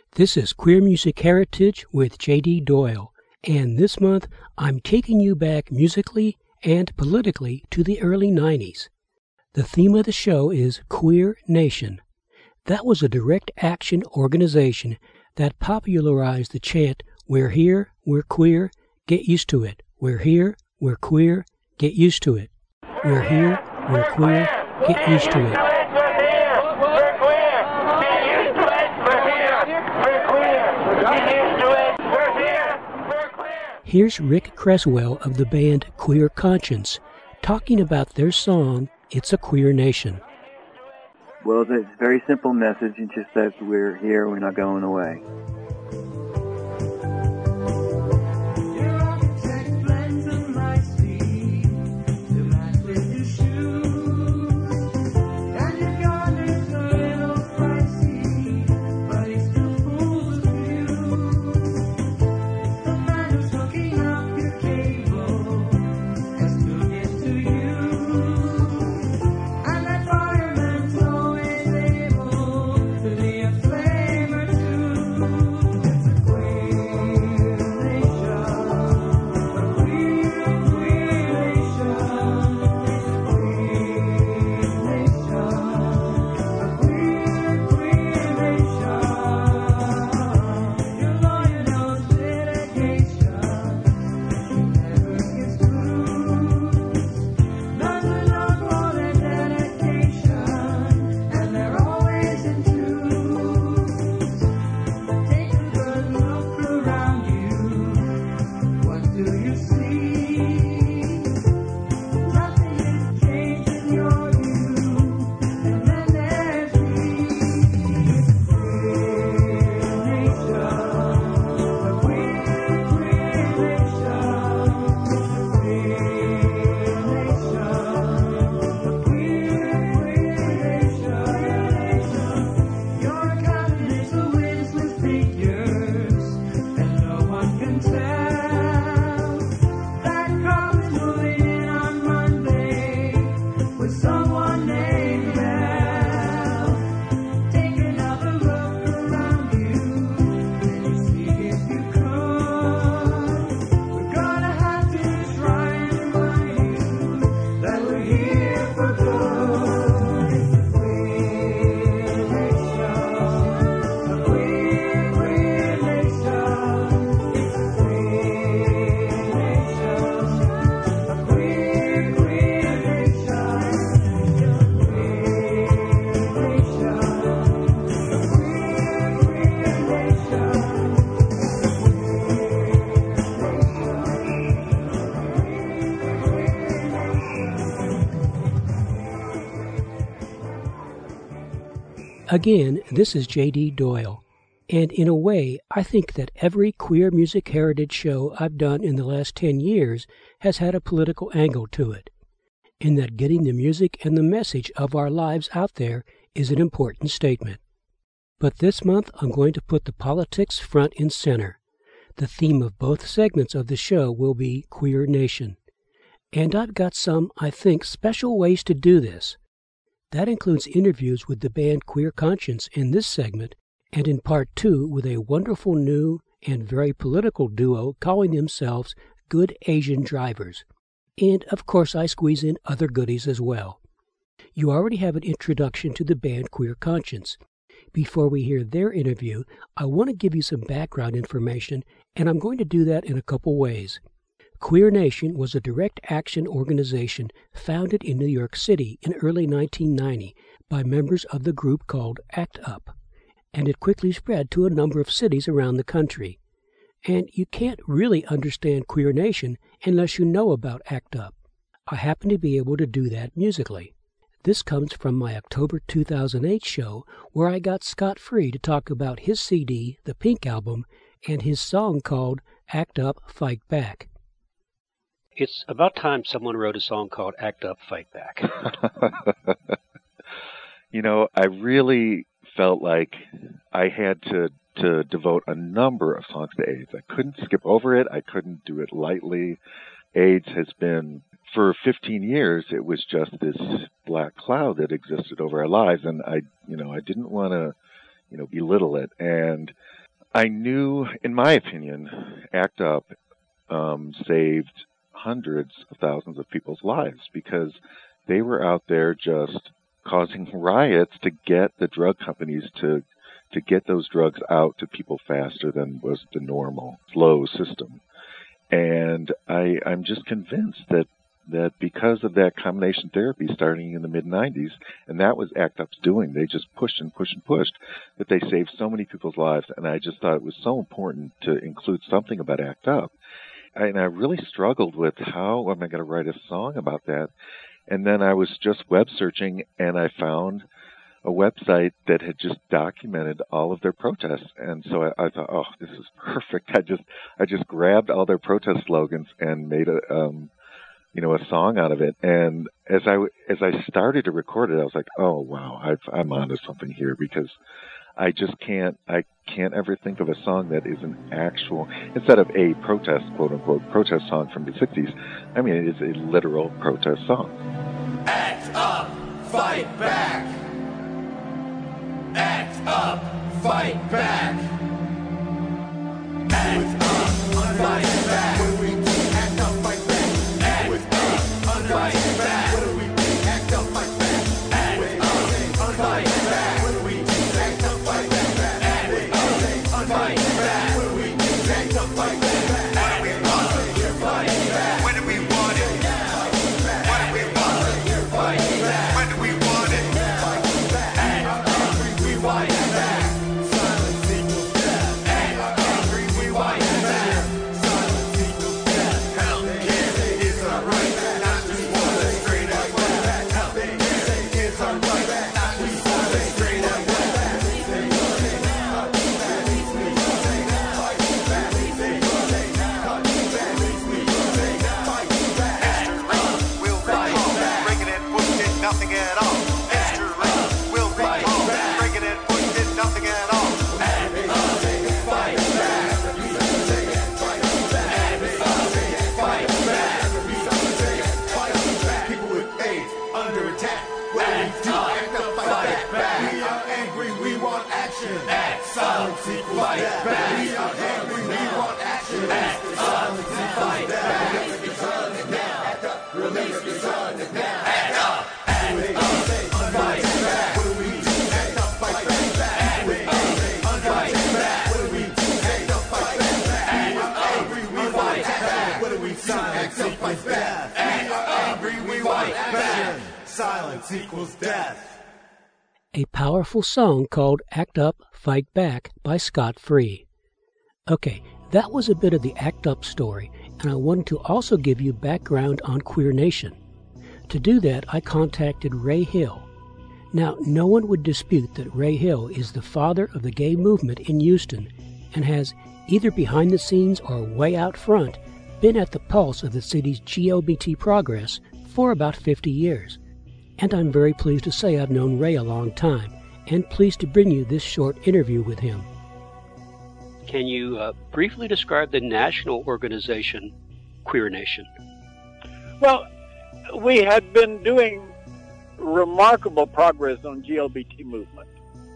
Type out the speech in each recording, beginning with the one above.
This is Queer Music Heritage with J.D. Doyle, and this month I'm taking you back musically and politically to the early 90s. The theme of the show is Queer Nation. That was a direct action organization that popularized the chant, "We're here, we're queer, get used to it. We're here, we're queer, get used to it. We're here, we're queer, get used to it." Here's Rick Creswell of the band Queer Conscience talking about their song, "It's a Queer Nation." Well, it's a very simple message. It just says we're here, we're not going away. Again, this is J.D. Doyle, and in a way, I think that every Queer Music Heritage show I've done in the last 10 years has had a political angle to it, in that getting the music and the message of our lives out there is an important statement. But this month, I'm going to put the politics front and center. The theme of both segments of the show will be Queer Nation. And I've got some, I think, special ways to do this. That includes interviews with the band Queer Conscience in this segment, and in part 2 with a wonderful new and very political duo calling themselves Good Asian Drivers. And of course I squeeze in other goodies as well. You already have an introduction to the band Queer Conscience. Before we hear their interview, I want to give you some background information, and I'm going to do that in a couple ways. Queer Nation was a direct action organization founded in New York City in early 1990 by members of the group called ACT UP, and it quickly spread to a number of cities around the country. And you can't really understand Queer Nation unless you know about ACT UP. I happen to be able to do that musically. This comes from my October 2008 show where I got Scott Free to talk about his CD, The Pink Album, and his song called Act Up, Fight Back. It's about time someone wrote a song called Act Up, Fight Back. You know, I really felt like I had to devote a number of songs to AIDS. I couldn't skip over it. I couldn't do it lightly. AIDS has been, for 15 years, it was just this black cloud that existed over our lives, and I didn't want to, belittle it. And I knew, in my opinion, ACT UP saved hundreds of thousands of people's lives because they were out there just causing riots to get the drug companies to get those drugs out to people faster than was the normal slow system. And I'm just convinced that because of that combination therapy starting in the mid-90s, and that was ACT UP's doing, they just pushed and pushed and pushed, that they saved so many people's lives. And I just thought it was so important to include something about ACT UP. And I really struggled with how am I going to write a song about that. And then I was just web searching, and I found a website that had just documented all of their protests. And so I thought, oh, this is perfect. I just grabbed all their protest slogans and made a song out of it. And as I started to record it, I was like, oh wow, I'm onto something here, because I can't ever think of a song that is an actual, instead of a protest, quote unquote, protest song from the 60s. I mean, it is a literal protest song. Act up, fight back. Act up, fight back. Act up, fight back. What do we do? Act up, fight back. Act up, fight back. What do we do? Act up, fight back. Act up, fight back. What do we do? Act up, fight back. Act up, fight back. What do we do? Act up, fight back. What do we want? Fight back. When do we want it? What do we want? Fight back. When do we want it? Act up, we fight back. Silence equals death. Act up, we fight back. Silence equals death. Healthcare is our right, not just one straight up. Healthcare is our right, not just one straight up. We'll fight, breaking it, pushing it, nothing at all. History will recall, breaking it, pushing it, nothing at all. Fight back. People with AIDS under attack. What do we do? Act up, fight back. We are angry, we want action. Silence equals death. We are angry, we want action. Silence equals death. Act up, release the gun. Act up, fight back. What do we do? Act up, fight back. Fight back. What do we do? Act up, fight back. We are angry, we want action. What do we do? Act up, fight back. We are angry, we want action. Silence equals death. A powerful song called Act Up, Fight Back by Scott Free. Okay, that was a bit of the ACT UP story, and I wanted to also give you background on Queer Nation. To do that, I contacted Ray Hill. Now, no one would dispute that Ray Hill is the father of the gay movement in Houston and has, either behind the scenes or way out front, been at the pulse of the city's GLBT progress for about 50 years. And I'm very pleased to say I've known Ray a long time, and pleased to bring you this short interview with him. Can you briefly describe the national organization, Queer Nation? Well, we had been doing remarkable progress on GLBT movement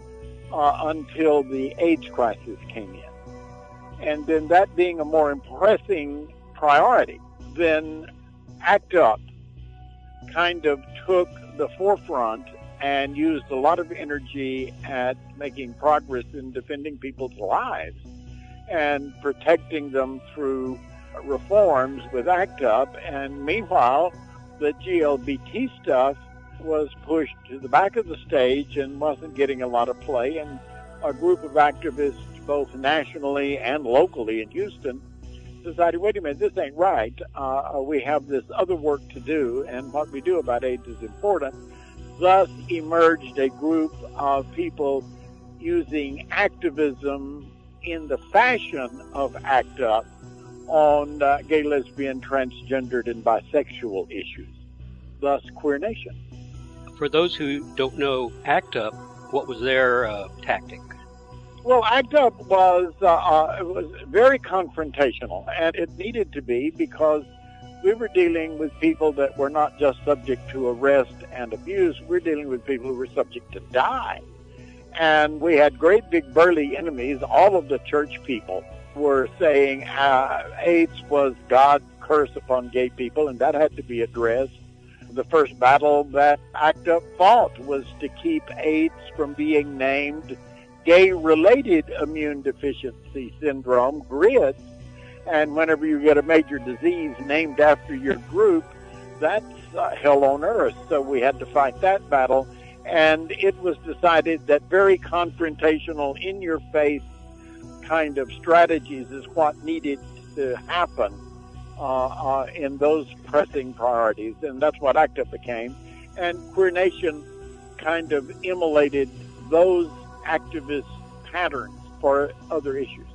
until the AIDS crisis came in. And then that being a more pressing priority, then ACT UP kind of took the forefront and used a lot of energy at making progress in defending people's lives and protecting them through reforms with ACT UP. And meanwhile, the GLBT stuff was pushed to the back of the stage and wasn't getting a lot of play. And a group of activists, both nationally and locally in Houston, decided, wait a minute, this ain't right. We have this other work to do, and what we do about AIDS is important. Thus emerged a group of people using activism in the fashion of ACT UP on gay, lesbian, transgendered, and bisexual issues. Thus, Queer Nation. For those who don't know ACT UP, what was their tactic? Well, ACT UP was very confrontational, and it needed to be because we were dealing with people that were not just subject to arrest and abuse. We're dealing with people who were subject to die. And we had great big burly enemies. All of the church people were saying AIDS was God's curse upon gay people, and that had to be addressed. The first battle that ACT UP fought was to keep AIDS from being named Gay-Related Immune Deficiency Syndrome, GRID. And whenever you get a major disease named after your group, that's hell on earth. So we had to fight that battle. And it was decided that very confrontational, in-your-face kind of strategies is what needed to happen in those pressing priorities. And that's what ACT UP became. And Queer Nation kind of emulated those activist patterns for other issues.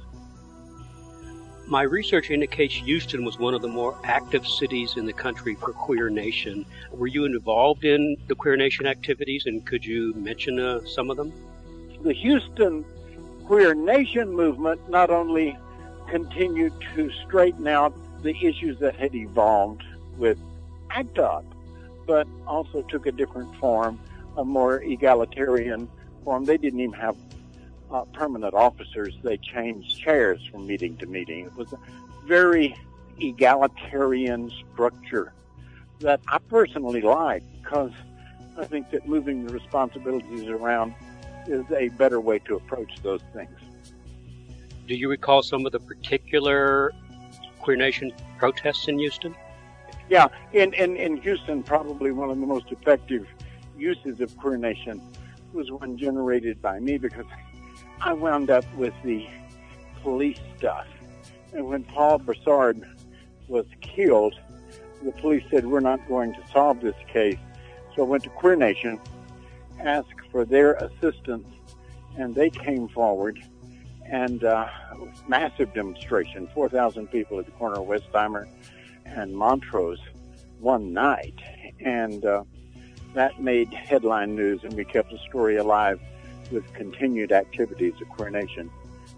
My research indicates Houston was one of the more active cities in the country for Queer Nation. Were you involved in the Queer Nation activities, and could you mention some of them? The Houston Queer Nation movement not only continued to straighten out the issues that had evolved with ACT UP, but also took a different form, a more egalitarian form. They didn't even have permanent officers. They changed chairs from meeting to meeting. It was a very egalitarian structure that I personally like, because I think that moving the responsibilities around is a better way to approach those things. Do you recall some of the particular Queer Nation protests in Houston? Yeah, in Houston, probably one of the most effective uses of Queer Nation was one generated by me, because I wound up with the police stuff. And when Paul Broussard was killed, the police said, we're not going to solve this case. So I went to Queer Nation, asked for their assistance, and they came forward, and massive demonstration, 4,000 people at the corner of Westheimer and Montrose one night. And that made headline news, and we kept the story alive with continued activities of Queer Nation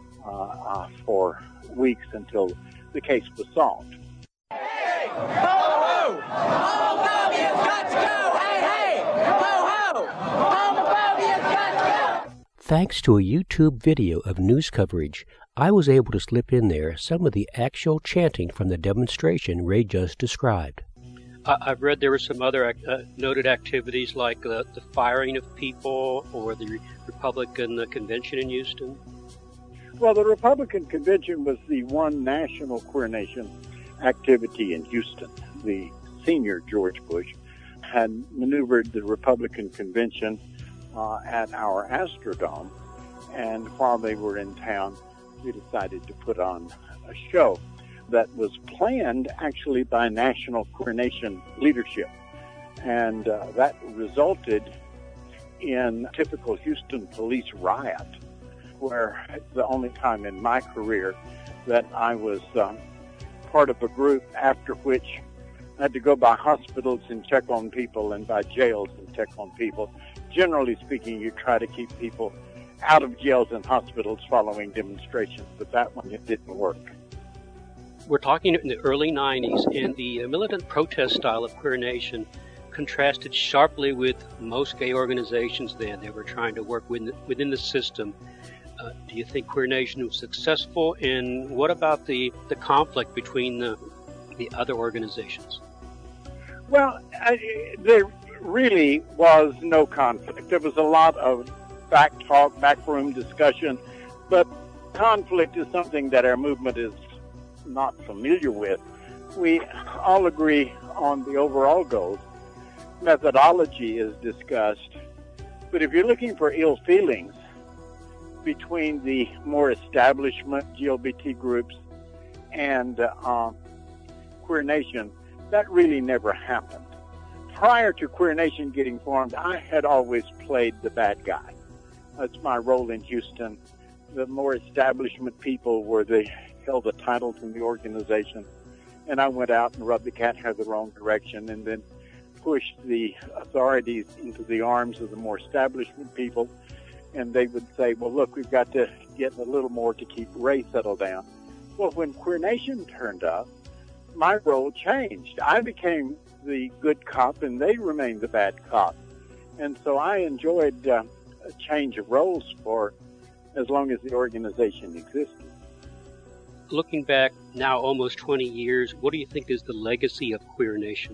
for weeks until the case was solved. Hey, ho, ho! Homophobia's got to go! Hey, hey! Ho, ho! Homophobia's got to go! Thanks to a YouTube video of news coverage, I was able to slip in there some of the actual chanting from the demonstration Ray just described. I've read there were some other noted activities like the firing of people or the Republican convention in Houston. Well, the Republican convention was the one national Queer Nation activity in Houston. The senior George Bush had maneuvered the Republican convention at our Astrodome, and while they were in town, we decided to put on a show that was planned actually by National Queer Nation leadership. And that resulted in typical Houston police riot, where it's the only time in my career that I was part of a group after which I had to go by hospitals and check on people and by jails and check on people. Generally speaking, you try to keep people out of jails and hospitals following demonstrations, but that one, it didn't work. We're talking in the early 90s, and the militant protest style of Queer Nation contrasted sharply with most gay organizations then. They were trying to work within the system. Do you think Queer Nation was successful? And what about the conflict between the other organizations? Well, there really was no conflict. There was a lot of back talk, backroom discussion, but conflict is something that our movement is not familiar with. We all agree on the overall goals. Methodology is discussed, but if you're looking for ill feelings between the more establishment GLBT groups and Queer Nation, that really never happened. Prior to Queer Nation getting formed, I had always played the bad guy. That's my role in Houston. The more establishment people held the titles in the organization, and I went out and rubbed the cat hair the wrong direction and then pushed the authorities into the arms of the more establishment people, and they would say, well, look, we've got to get a little more to keep Ray settled down. Well, when Queer Nation turned up, my role changed. I became the good cop, and they remained the bad cop. And so I enjoyed a change of roles for as long as the organization existed. Looking back now almost 20 years, what do you think is the legacy of Queer Nation?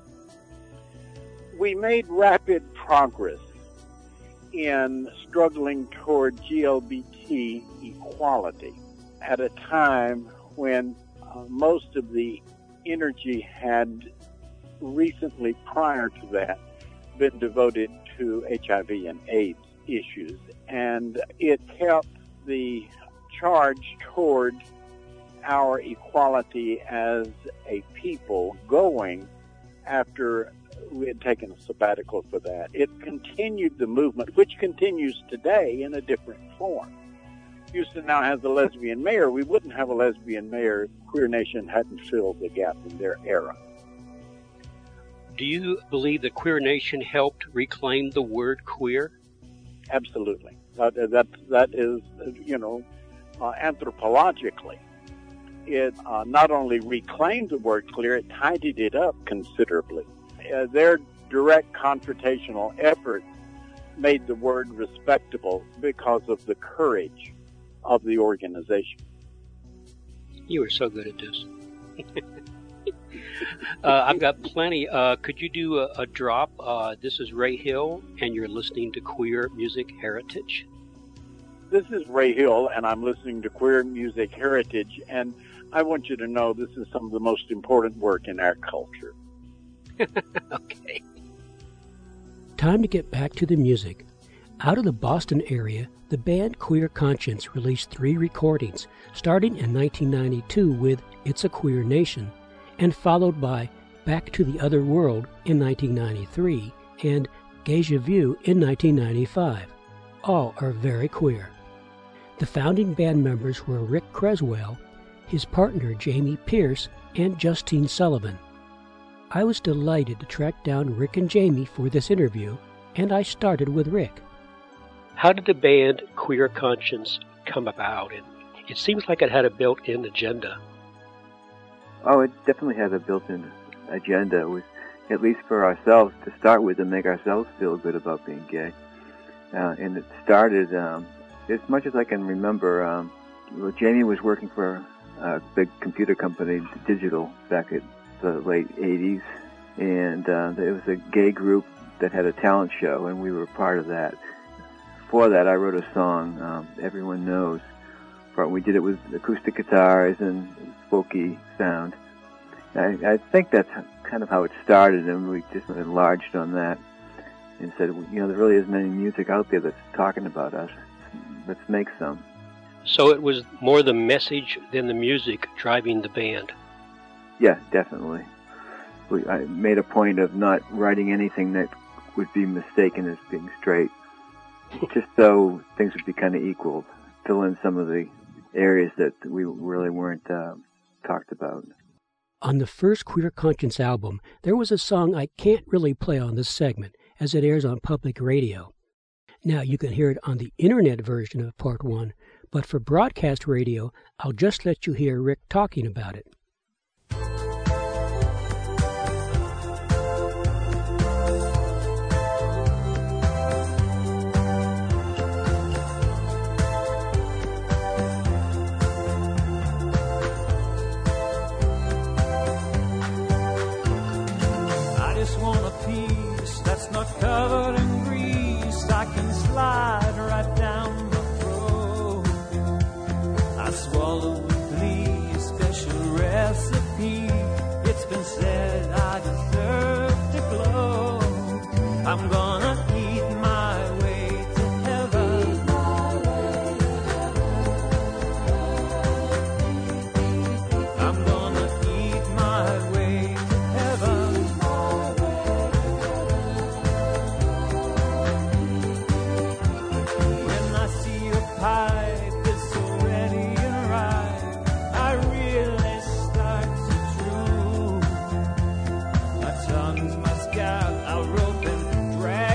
We made rapid progress in struggling toward GLBT equality at a time when most of the energy had recently prior to that been devoted to HIV and AIDS issues, and it kept the charge toward our equality as a people going after we had taken a sabbatical for that. It continued the movement, which continues today in a different form. Houston now has a lesbian mayor. We wouldn't have a lesbian mayor if Queer Nation hadn't filled the gap in their era. Do you believe that Queer Nation helped reclaim the word queer? Absolutely. That is, anthropologically, it not only reclaimed the word queer, it tidied it up considerably. Their direct confrontational effort made the word respectable because of the courage of the organization. You are so good at this. I've got plenty. Could you do a drop? This is Ray Hill, and you're listening to Queer Music Heritage. This is Ray Hill, and I'm listening to Queer Music Heritage, and I want you to know this is some of the most important work in our culture. Okay. Time to get back to the music. Out of the Boston area, the band Queer Conscience released 3 recordings, starting in 1992 with It's a Queer Nation, and followed by Back to the Other World in 1993 and Deja Vu in 1995. All are very queer. The founding band members were Rick Creswell, his partner Jamie Pierce, and Justine Sullivan. I was delighted to track down Rick and Jamie for this interview, and I started with Rick. How did the band Queer Conscience come about? And it seems like it had a built-in agenda. Oh, it definitely has a built-in agenda. It was, at least for ourselves, to start with, to make ourselves feel good about being gay. And it started, as much as I can remember, Jamie was working for a big computer company, Digital, back at the late 80s. And it was a gay group that had a talent show, and we were part of that. For that, I wrote a song, Everyone Knows. We did it with acoustic guitars and folky sound. I think that's kind of how it started, and we just enlarged on that and said, there really isn't any music out there that's talking about us. Let's make some. So it was more the message than the music driving the band. Yeah, definitely. I made a point of not writing anything that would be mistaken as being straight, just so things would be kind of equal, fill in some of the areas that we really weren't talked about. On the first Queer Conscience album, there was a song I can't really play on this segment, as it airs on public radio. Now, you can hear it on the internet version of Part 1, but for broadcast radio, I'll just let you hear Rick talking about it. Covered in grease, I can slide right down the road. I swallow with glee, special recipe. It's been said I deserve to glow. I'm gonna eat my way to heaven. I'm gonna eat my way to heaven. Pipe is so ready and right, I really start to drool. My tongue's my scalp, I'll rope and drag.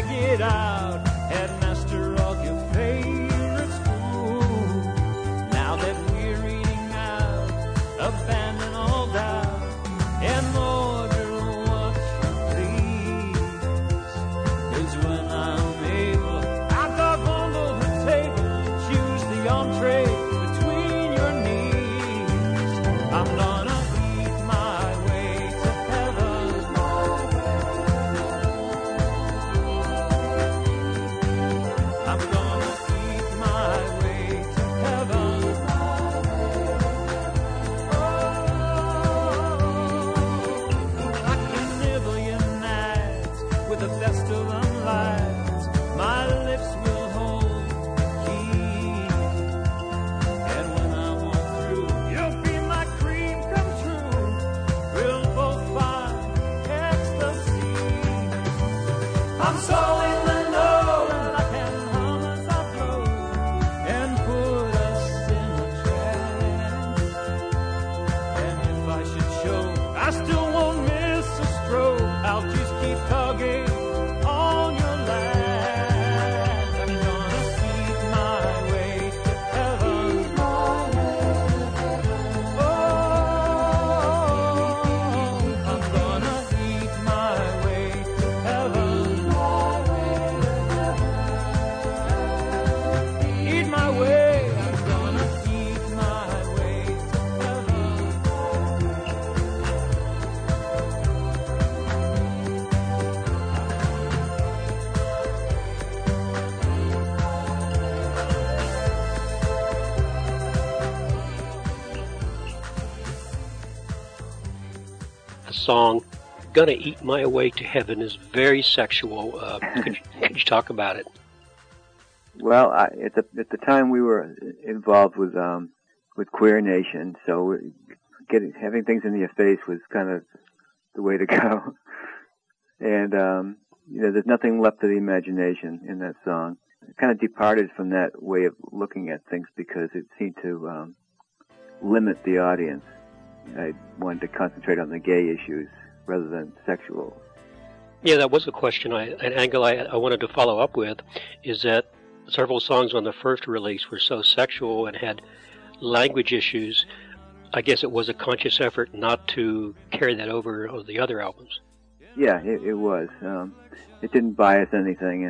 song, Gonna Eat My Way to Heaven, is very sexual. Could you talk about it? Well, at the time we were involved with Queer Nation, so having things in your face was kind of the way to go. And there's nothing left to the imagination in that song. It kind of departed from that way of looking at things because it seemed to limit the audience. I wanted to concentrate on the gay issues rather than sexual. Yeah, that was a question, an angle I wanted to follow up with, is that several songs on the first release were so sexual and had language issues. I guess it was a conscious effort not to carry that over on the other albums. Yeah, it was. It didn't bias anything,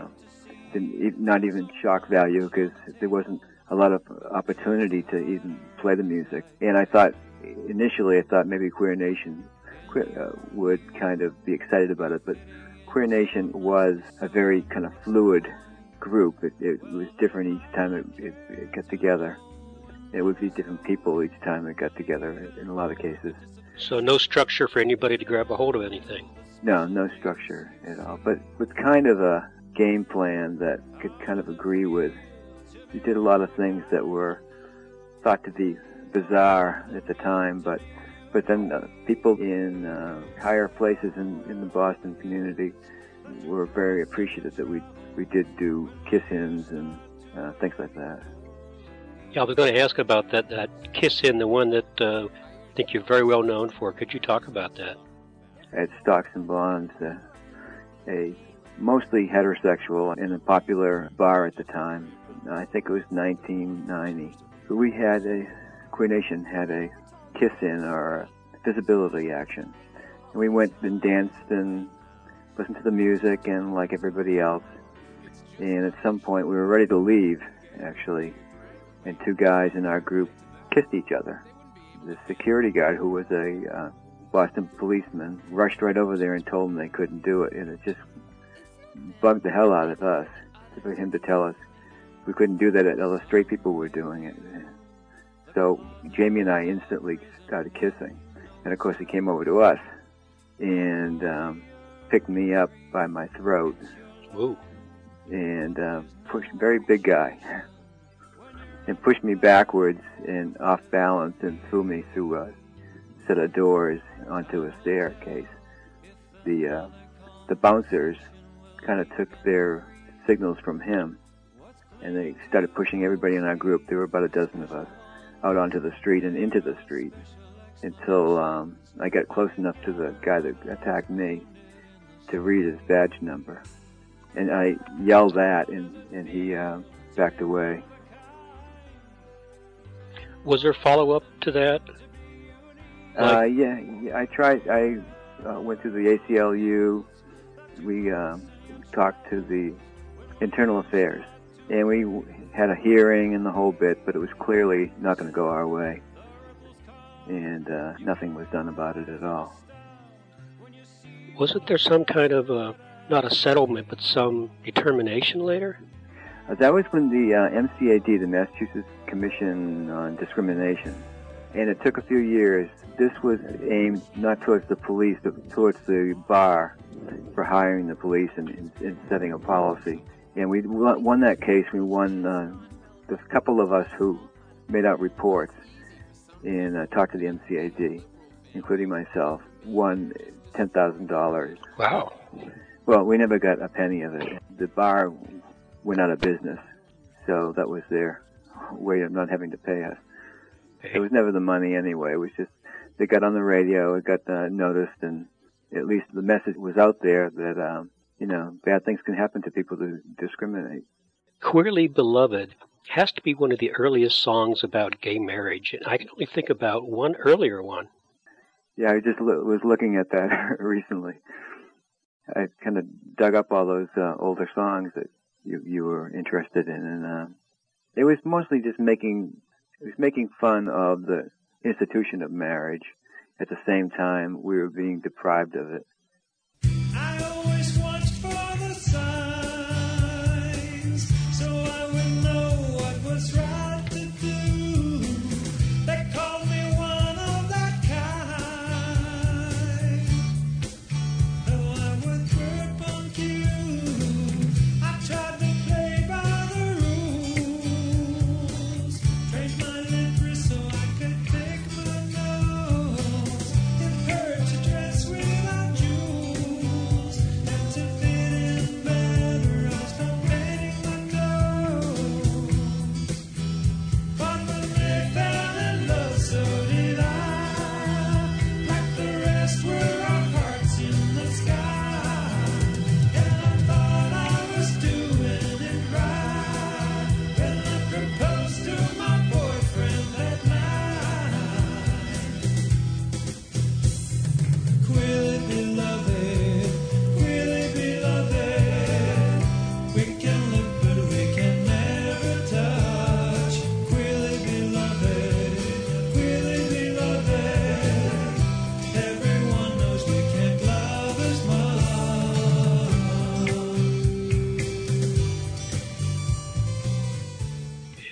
and not even shock value, because there wasn't a lot of opportunity to even play the music. And initially I thought maybe Queer Nation would kind of be excited about it, but Queer Nation was a very kind of fluid group. It was different each time it got together. It would be different people each time it got together in a lot of cases. So no structure for anybody to grab a hold of anything? No structure at all. But with kind of a game plan that could kind of agree with. We did a lot of things that were thought to be bizarre at the time, but then people in higher places in the Boston community were very appreciative that we did do kiss-ins and things like that. Yeah, I was going to ask about that kiss-in, the one that I think you're very well known for. Could you talk about that? At Stocks and Bonds, a mostly heterosexual in a popular bar at the time. I think it was 1990. We had Queer Nation had a kiss-in or a visibility action. And we went and danced and listened to the music and like everybody else. And at some point we were ready to leave, actually. And two guys in our group kissed each other. The security guard, who was a Boston policeman, rushed right over there and told them they couldn't do it. And it just bugged the hell out of us for him to tell us we couldn't do that. Other straight people were doing it. So Jamie and I instantly started kissing. And of course he came over to us and picked me up by my throat. Ooh. And pushed, very big guy, and pushed me backwards and off balance and threw me through a set of doors onto a staircase. The bouncers kind of took their signals from him, and they started pushing everybody in our group. There were about a dozen of us out onto the street and into the street until I got close enough to the guy that attacked me to read his badge number. And I yelled that, and he backed away. Was there follow-up to that? Yeah, I tried. I went to the ACLU. We talked to the Internal Affairs, and we had a hearing and the whole bit, but it was clearly not going to go our way, and nothing was done about it at all. Wasn't there some kind of, not a settlement, but some determination later? That was when the MCAD, the Massachusetts Commission on Discrimination, and it took a few years. This was aimed not towards the police, but towards the bar for hiring the police and setting a policy. And we won that case. We won, there's a couple of us who made out reports and talked to the MCAD, including myself, won $10,000. Wow. Well, we never got a penny of it. The bar went out of business, so that was their way of not having to pay us. It was never the money anyway. It was just they got on the radio, it got noticed, and at least the message was out there that bad things can happen to people who discriminate. Queerly Beloved has to be one of the earliest songs about gay marriage, and I can only think about one earlier one. Yeah, I just was looking at that recently. I kind of dug up all those older songs that you were interested in, and it was mostly just making fun of the institution of marriage. At the same time, we were being deprived of it. I always watched for the signs, so I would know what was right to do. They called me one of that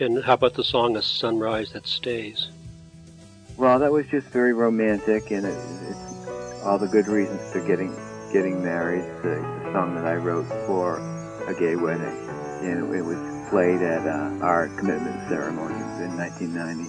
And how about the song A Sunrise That Stays? Well, that was just very romantic, and it's all the good reasons for getting married. It's a song that I wrote for a gay wedding, and it was played at our commitment ceremony in 1990.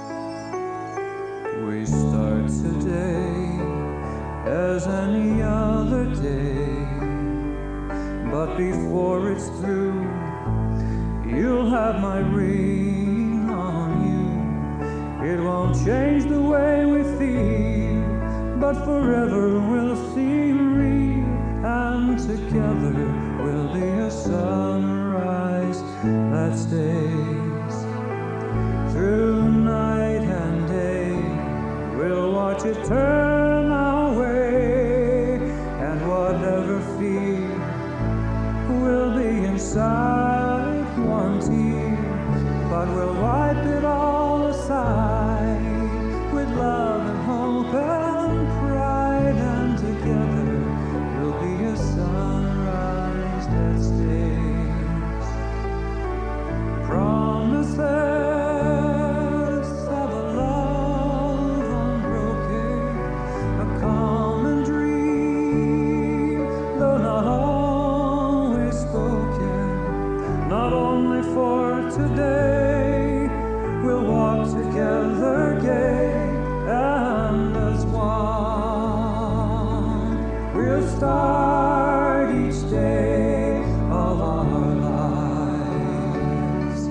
We start today as any other day, but before it's through, you'll have my ring on you. It won't change the way we feel, but forever we'll seem real, and together we'll be a sunrise that stays through night and day. We'll watch it turn our way, and whatever fear will be inside one tear, but we'll wipe it all aside with love and hope and pride, and together we'll be a sunrise that stays. Promises of a love unbroken, a common dream, though not always spoken. Not only for today, we'll walk together gay and as one. We'll start each day of our lives.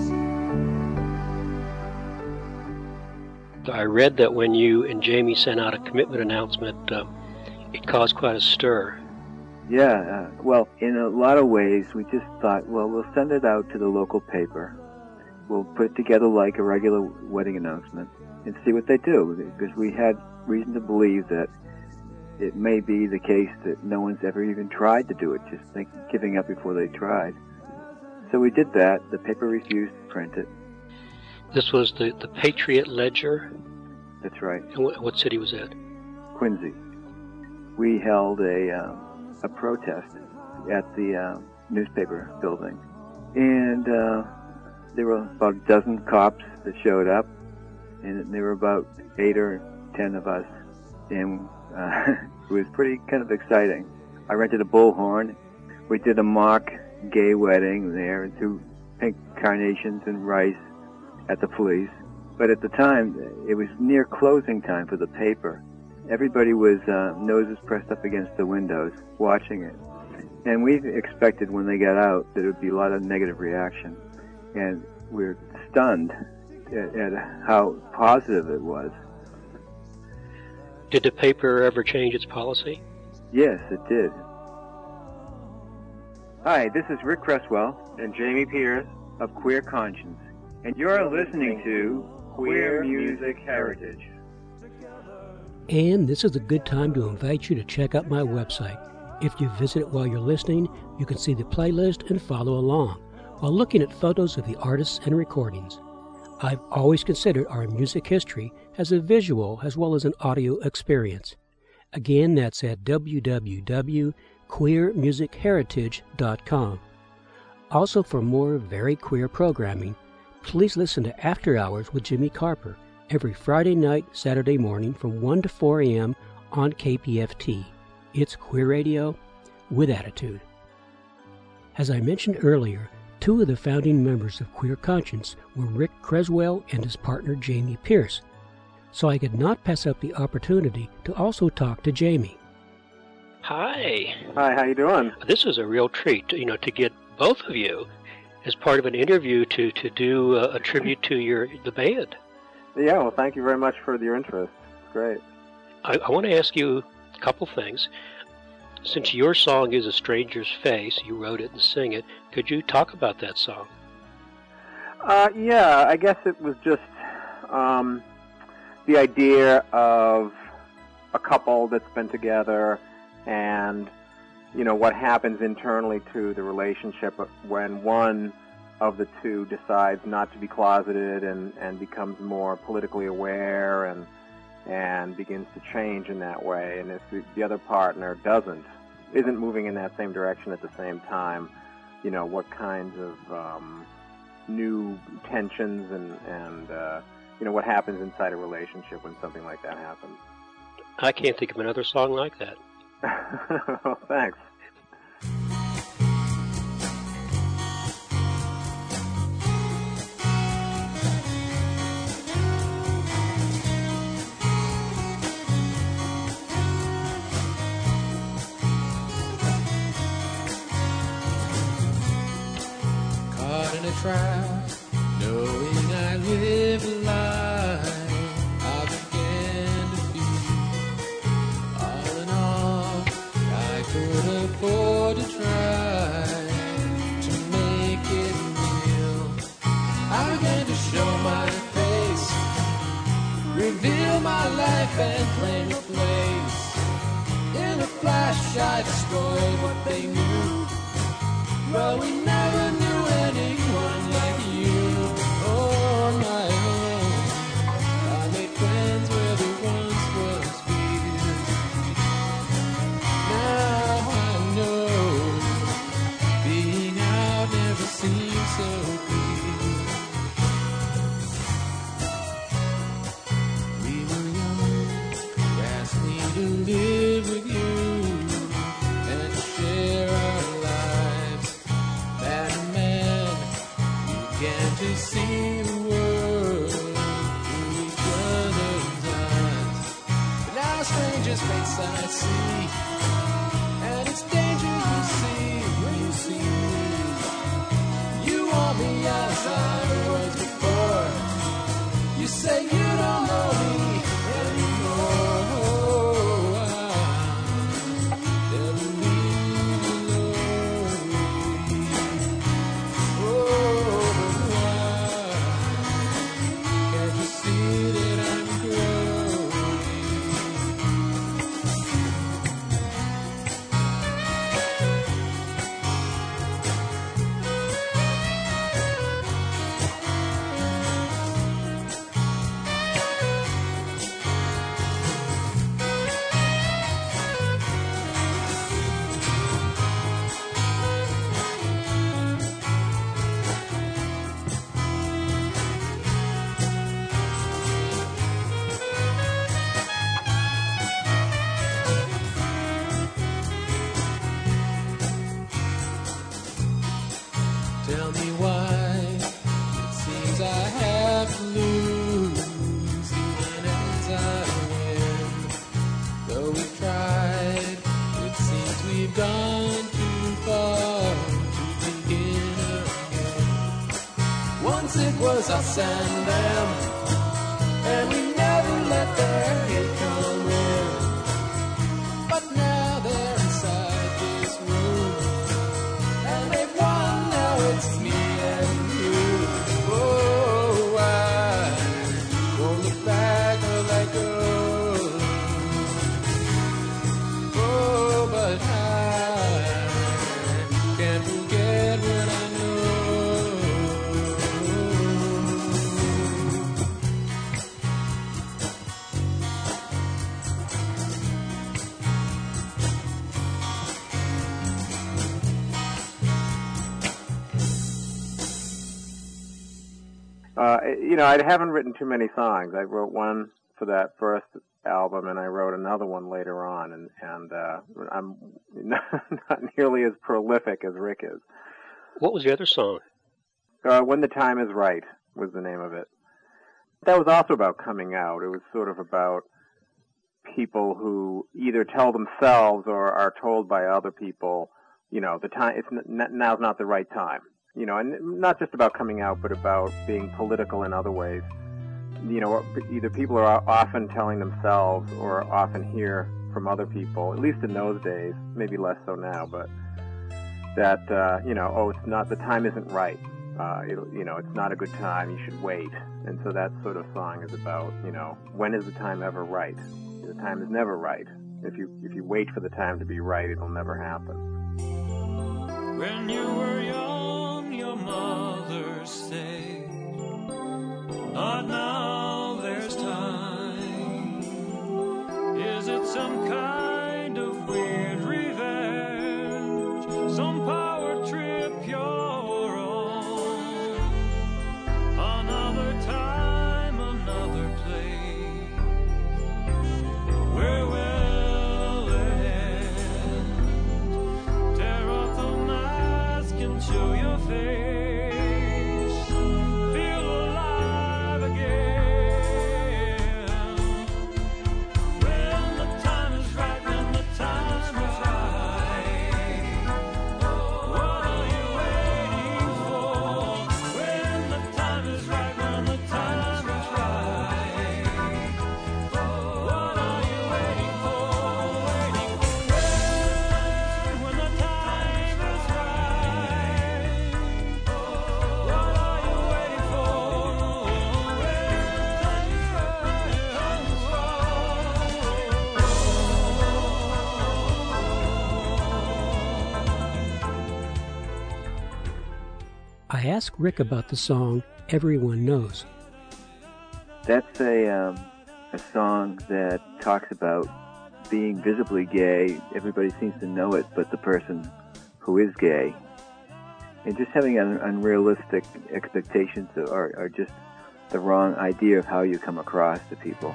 I read that when you and Jamie sent out a commitment announcement, it caused quite a stir. Yeah, well, in a lot of ways, we just thought, well, we'll send it out to the local paper. We'll put it together like a regular wedding announcement and see what they do, because we had reason to believe that it may be the case that no one's ever even tried to do it, just giving up before they tried. So we did that. The paper refused to print it. This was the Patriot Ledger. That's right. And what city was that? Quincy. We held a protest at the newspaper building, and there were about a dozen cops that showed up, and there were about 8 or 10 of us, and it was pretty kind of exciting. I rented a bullhorn. We did a mock gay wedding there, and threw pink carnations and rice at the police. But at the time, it was near closing time for the paper. Everybody was noses pressed up against the windows watching it. And we expected when they got out that there would be a lot of negative reaction. And we were stunned at how positive it was. Did the paper ever change its policy? Yes, it did. Hi, this is Rick Cresswell and Jamie Pierce of Queer Conscience, and you're listening to Queer Music Heritage. And this is a good time to invite you to check out my website. If you visit it while you're listening, you can see the playlist and follow along while looking at photos of the artists and recordings. I've always considered our music history as a visual as well as an audio experience. Again, that's at www.queermusicheritage.com. Also, for more very queer programming, please listen to After Hours with Jimmy Carper every Friday night, Saturday morning from 1 to 4 a.m. on KPFT. It's queer radio with attitude. As I mentioned earlier, 2 of the founding members of Queer Conscience were Rick Creswell and his partner Jamie Pierce, so I could not pass up the opportunity to also talk to Jamie. Hi. Hi, how you doing? This is a real treat, to get both of you as part of an interview to do a tribute to the band. Yeah, well, thank you very much for your interest. It's great. I want to ask you a couple things. Since your song is A Stranger's Face, you wrote it and sing it, could you talk about that song? Yeah, I guess it was just the idea of a couple that's been together and, what happens internally to the relationship when one of the two decides not to be closeted and becomes more politically aware and begins to change in that way. And if the other partner isn't moving in that same direction at the same time, what kinds of new tensions and what happens inside a relationship when something like that happens. I can't think of another song like that. Well, thanks. Caught in a trap, knowing I live a lie, I began to feel all in all I could afford to try to make it real. I began to show my face, reveal my life and claim a place. In a flash I destroyed what they knew, but we never knew anyone like you. On my own, I made friends where there once was fear. Now I know being out never seemed so clear. We were young, asked me to live with you and to share our lives. Man to man, we began to see the world through each other's eyes. But now a stranger's face I see, and it's danger you see when you see me. You want me as I was before. You say you don't know me anymore. Never leave you lonely. Oh, but why can't you see that I'm growing? Tell me why it seems I have to lose even as I win. Though we've tried, it seems we've gone too far to begin again. Once it was us and them, and we never let their hate come in. But now they're inside this room, and they've won. Now it's me and you. Oh, I won't look back or let go. Oh, but I can't forget what I know. I haven't written too many songs. I wrote one for that first album, and I wrote another one later on, and I'm not nearly as prolific as Rick is. What was the other song? When the Time is Right was the name of it. That was also about coming out. It was sort of about people who either tell themselves or are told by other people, the time now's not the right time. And not just about coming out, but about being political in other ways. Either people are often telling themselves or often hear from other people, at least in those days, maybe less so now, but that, it's not, the time isn't right. It's not a good time, you should wait. And so that sort of song is about, when is the time ever right? The time is never right. If you wait for the time to be right, it'll never happen. When you were young, your mother said, not now, there's time. Is it some kind of weird revenge, some power trip you're on? I asked Rick about the song Everyone Knows. That's a song that talks about being visibly gay. Everybody seems to know it, but the person who is gay. And just having unrealistic expectations are just the wrong idea of how you come across to people.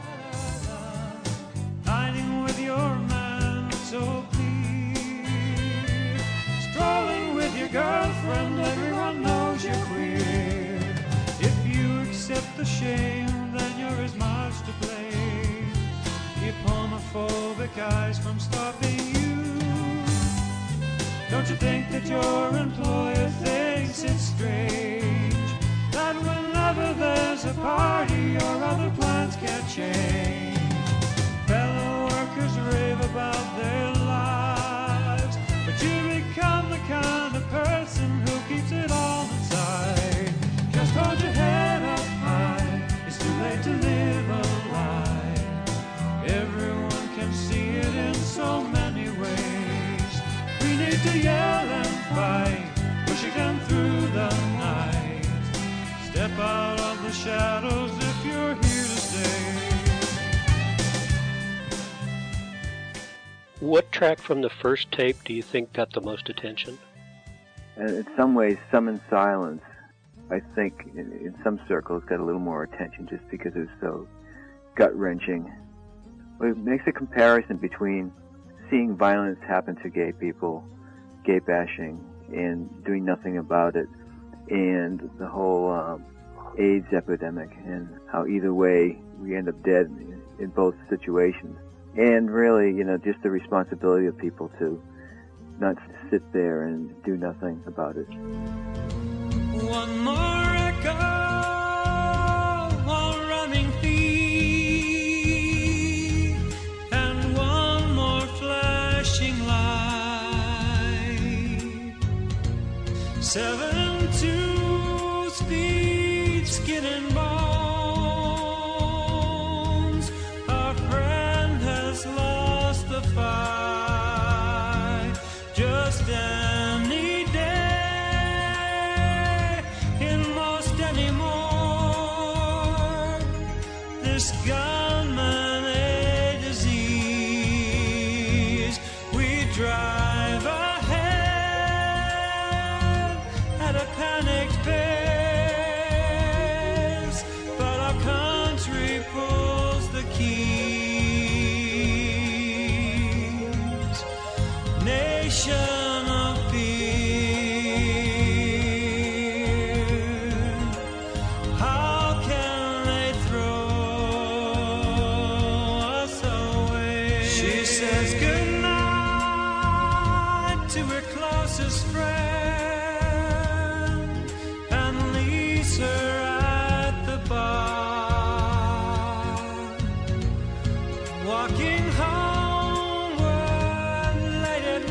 Dining with your man, so please. Strolling with your girlfriend, everyone knows you're queer. If you accept the shame, then you're as much to blame. Keep homophobic eyes from stopping you. Don't you think that your employer thinks it's strange that whenever there's a party, your other plans can't change? Fellow workers rave about their lives, but you become the kind of person who keeps it all inside. Just hold your head up high, it's too late to live a lie. Everyone can see it in so many ways. We need to yell and fight, pushing them through the night. Step out of the shadows if you're here to stay. What track from the first tape do you think got the most attention? And in some ways, Some in Silence, I think in some circles got a little more attention just because it was so gut-wrenching. It makes a comparison between seeing violence happen to gay people, gay bashing, and doing nothing about it, and the whole AIDS epidemic, and how either way we end up dead in both situations. And really, just the responsibility of people to not sit there and do nothing about it. One more echo, one running feet, and one more flashing light. 7-2 speed, skin and bones. Our friend has lost the fight. Just any day, in most anymore. This gunman a disease. We drive ahead at a panicked pace, but our country pulls the keys. Nation of fear. How can they throw us away? She says goodnight to her closest friend and leaves her at the bar. Walking homeward late at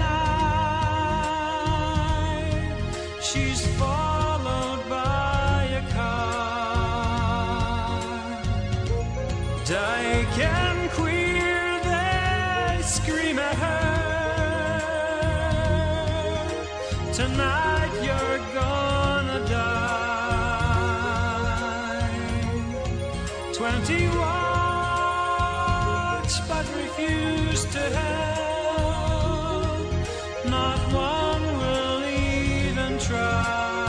night, she's followed by a car. Dyke and queer, they scream at her. Tonight you're gonna die. 20 watch but refuse to help. Not one will even try.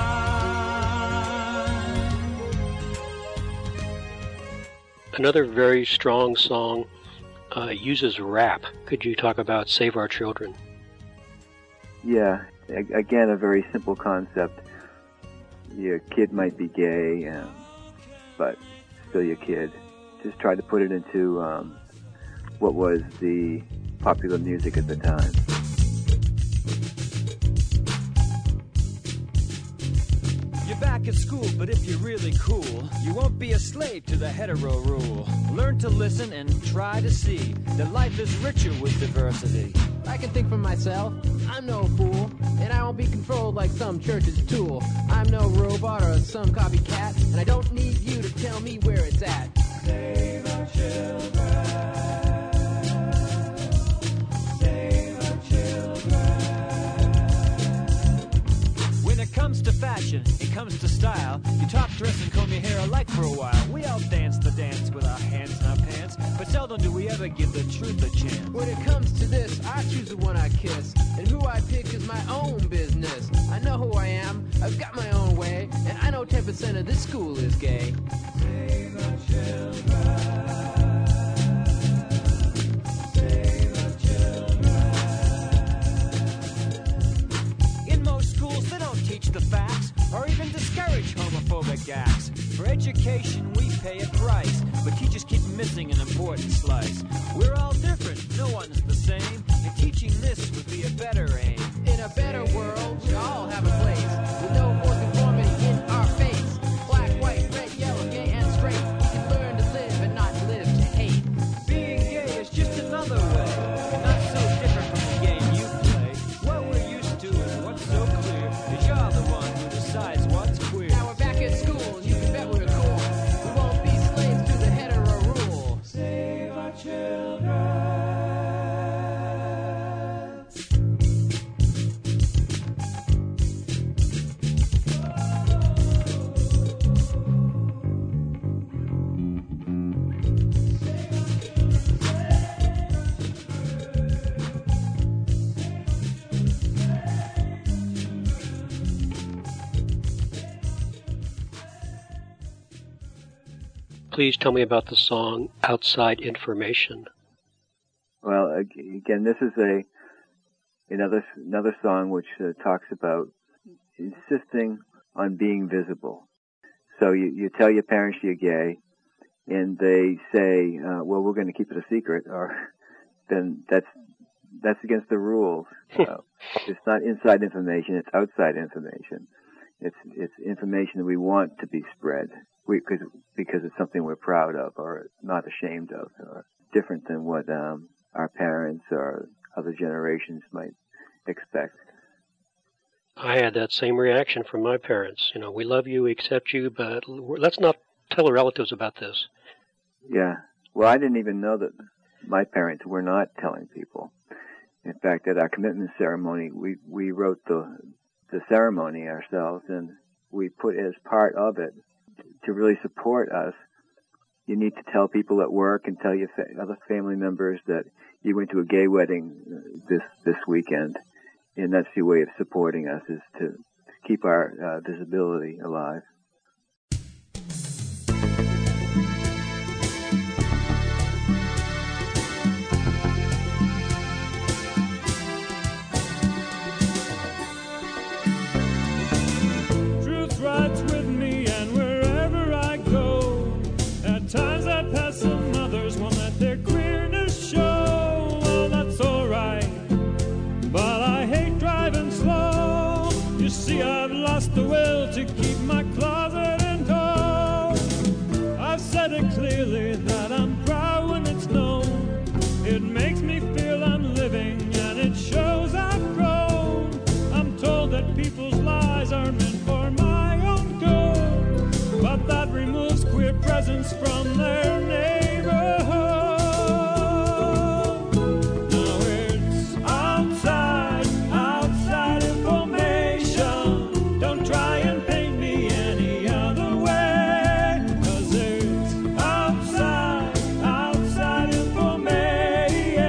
Another very strong song uses rap. Could you talk about Save Our Children? Yeah, again, a very simple concept. Your kid might be gay, but still your kid. Just try to put it into what was the popular music at the time. You're back at school, but if you're really cool, you won't be a slave to the hetero rule. Learn to listen and try to see that life is richer with diversity. I can think for myself, I'm no fool, and I won't be controlled like some church's tool. I'm no robot or some copycat, and I don't need you to tell me where it's at. Save our children. Save our children. When it comes to fashion, it comes to seldom do we ever give the truth a chance. When it comes to this, I choose the one I kiss. And who I pick is my own business. I know who I am, I've got my own way, and I know 10% of this school is gay. Save our children. Save our children. In most schools, they don't teach the facts or even discourage homophobic acts. For education, we pay a price, but teachers keep missing an important slice. We're all different, no one's the same, and teaching this would be a better aim. In a better world, we all have a place with no more conformity in our face. Black, white, red, yellow, gay, and straight. We can learn to live and not live to hate. Being gay is just another way, not so different from the game you play. What we're used to and what's so clear is you're the one who decides what's queer. Now we're back at school, and you can bet we're cool. We won't be slaves to the hetero rule. Save our children. Please tell me about the song Outside Information. Well, again, this is another song which talks about insisting on being visible. So you tell your parents you're gay, and they say, well, we're going to keep it a secret, or then that's against the rules. It's not inside information, it's outside information. It's information that we want to be spread because it's something we're proud of or not ashamed of, or different than what our parents or other generations might expect. I had that same reaction from my parents. You know, we love you, we accept you, but let's not tell the relatives about this. Yeah. Well, I didn't even know that my parents were not telling people. In fact, at our commitment ceremony, we wrote the ceremony ourselves, and we put as part of it, to really support us, you need to tell people at work and tell your other family members that you went to a gay wedding this weekend, and that's your way of supporting us, is to keep our visibility alive. Truth rides with me, and wherever I go, at times I pass some others, won't let their queerness show. Well, that's alright, but I hate driving slow. You see, I've lost the will to keep my closet in tow. I've said it clearly that I'm proud when it's known. It makes me feel I'm living, and it shows I've grown. I'm told that people's lies are meant for my own good, but that removes queer presence from their neighborhood. Now it's outside information. Don't try and paint me any other way, 'cause it's outside information.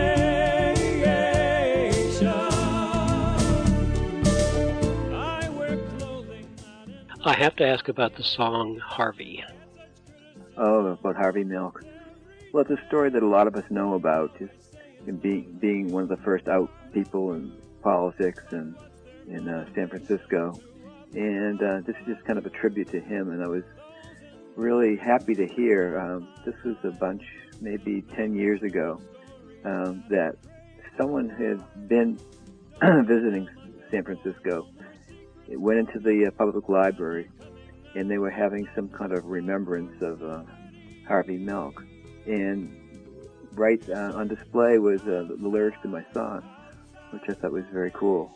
I wear clothing that I have to ask about the song Harvey. Oh, about Harvey Milk. Well, it's a story that a lot of us know about, just being one of the first out people in politics and in San Francisco. And this is just kind of a tribute to him, and I was really happy to hear, this was a bunch, maybe 10 years ago, that someone had been visiting San Francisco. It went into the public library, and they were having some kind of remembrance of Harvey Milk. And right on display was the lyrics to my song, which I thought was very cool.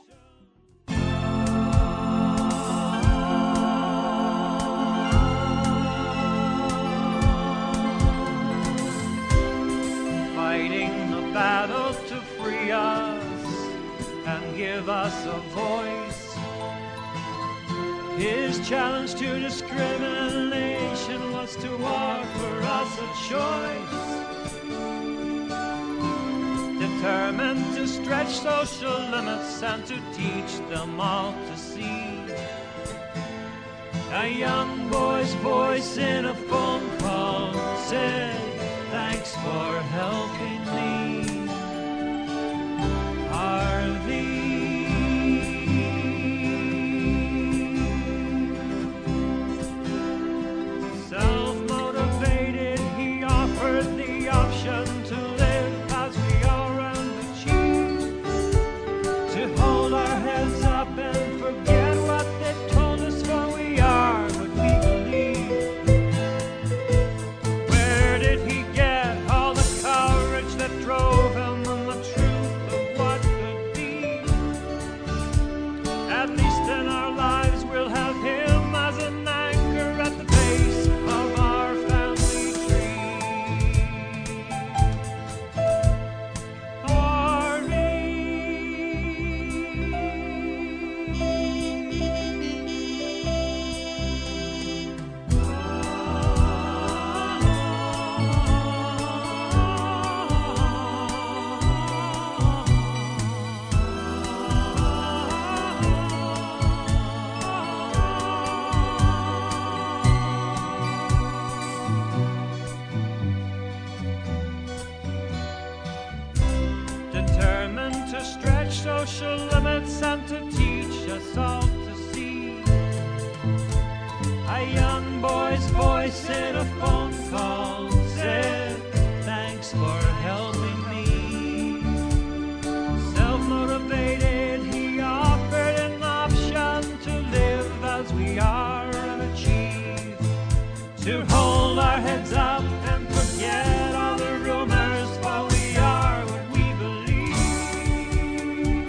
fighting the battles to free us and give us a voice. His challenge to discrimination was to offer us a choice. determined to stretch social limits and to teach them all to see. A young boy's voice in a phone call said, "Thanks for helping me, Harvey." Self-motivated, he offered the option to live as we are and achieve, to hold our heads up and forget what they told us, for we are what we believe. Where did he get all the courage that drove him and the truth of what could be? At least in our lives we'll have him as an anchor at the base of our family tree. Determined to stretch social limits and to teach us all to see. A young boy's voice in a phone call said, "Thanks for helping me." Self-motivated, he offered an option to live as we are and achieve, to hold our heads up and forget all the rumors, for we are what we believe.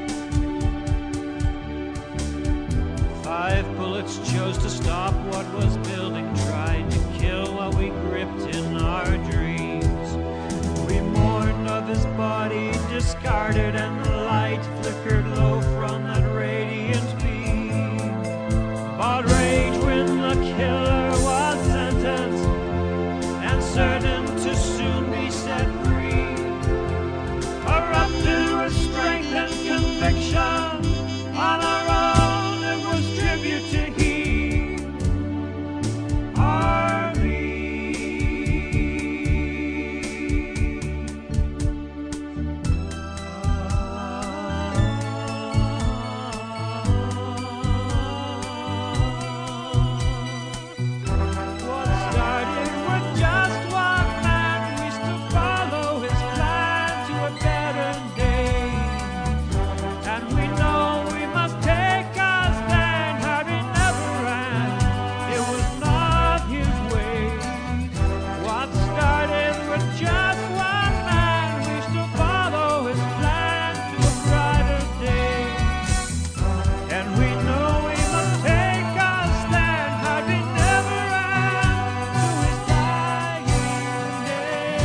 5 bullets chose to stop what was building, tried to kill what we gripped in our dreams. We mourned of his body discarded, and the light flickered low from that radiant beam. But rage when the killer was sentenced and certain to soon be set free, erupted with strength and conviction. On our own it was tribute to heed. What started with just one man, we still follow his plan to a better day. And we know we must take our stand, Harvey never ran, it was not his way. What started with just one man, we still follow his plan to a brighter day. And we know we must take our stand, Harvey never ran to his dying day.